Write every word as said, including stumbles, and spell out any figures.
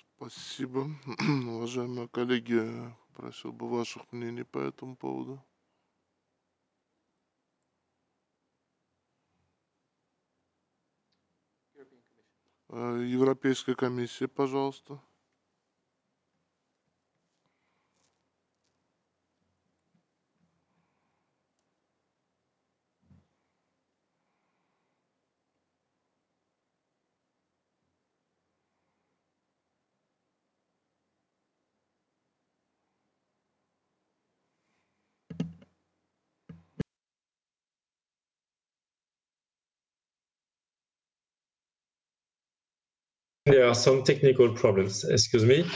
Спасибо. Уважаемые коллеги, просил бы ваших мнений по этому поводу. Э, Европейская комиссия, пожалуйста. There are some technical problems. Excuse me.